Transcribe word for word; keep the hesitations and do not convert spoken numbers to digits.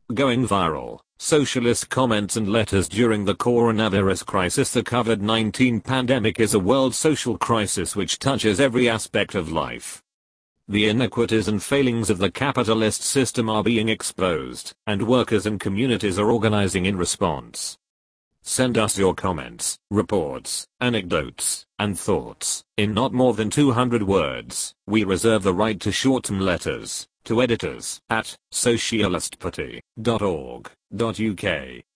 Going viral. Socialist comments and letters during the coronavirus crisis. The COVID nineteen pandemic is a world social crisis which touches every aspect of life. The inequities and failings of the capitalist system are being exposed, and workers and communities are organizing in response. Send us your comments, reports, anecdotes, and thoughts, in not more than two hundred words. We reserve the right to shorten letters, to editors at socialistparty dot org dot U K.